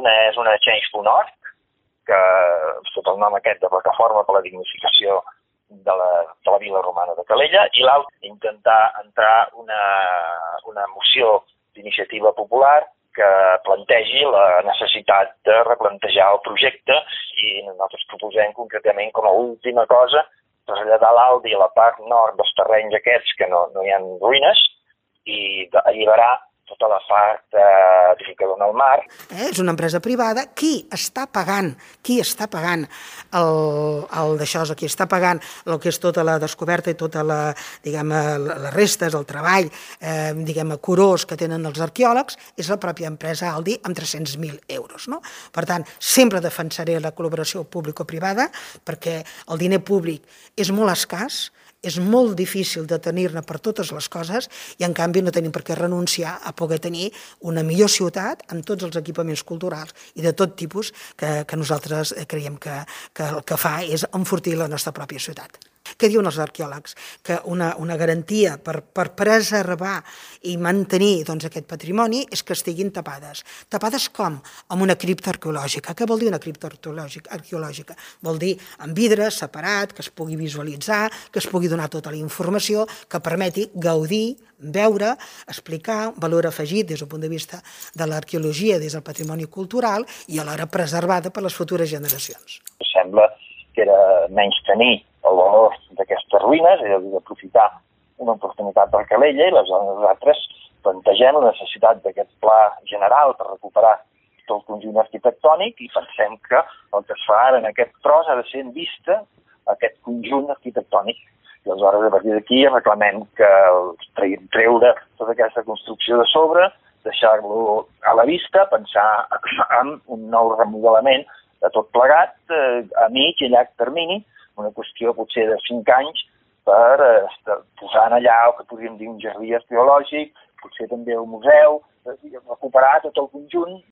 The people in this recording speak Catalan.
Una és una Change.org, que sota el nom aquest de Plataforma per la Dignificació de la Vila Romana de Calella, i l'altre, intentar entrar una moció d'iniciativa popular que plantegi la necessitat de replantejar el projecte, i nosaltres proposem concretament com a última cosa traslladar l'Aldi a la part nord dels terrenys aquests que no hi ha ruïnes i alliberar tota la part que dona al mar. És una empresa privada. Qui està pagant el d'això, qui està pagant el que és tota la descoberta i tota les restes, el treball, curós que tenen els arqueòlegs, és la pròpia empresa Aldi amb 300.000 euros. No? Per tant, sempre defensaré la col·laboració público-privada perquè el diner públic és molt escàs, és molt difícil de tenir-ne per totes les coses i, en canvi, no tenim per què renunciar a poder tenir una millor ciutat amb tots els equipaments culturals i de tot tipus que nosaltres creiem que el que fa és enfortir la nostra pròpia ciutat. Què diuen els arqueòlegs? Que una garantia per preservar i mantenir aquest patrimoni és que estiguin tapades. Tapades com? Amb una cripta arqueològica. Què vol dir una cripta arqueològica? Vol dir amb vidre separat, que es pugui visualitzar, que es pugui donar tota la informació, que permeti gaudir, veure, explicar, valor afegit des del punt de vista de l'arqueologia, des del patrimoni cultural i alhora preservada per les futures generacions. Sembla que era menys tenir el valor d'aquestes ruïnes, és a dir, d'aprofitar una oportunitat per Calella, i nosaltres plantegem la necessitat d'aquest pla general per recuperar tot el conjunt arquitectònic i pensem que el que es fa ara en aquest tros ha de ser en vista aquest conjunt arquitectònic. I aleshores, a partir d'aquí, reclamem que treure tota aquesta construcció de sobre, deixar-lo a la vista, pensar en un nou remodelament de tot plegat, a mig i llarg termini, una qüestió potser de 5 anys per posar allà el que podríem dir un jardí arqueològic, potser també el museu, recuperar tot el conjunt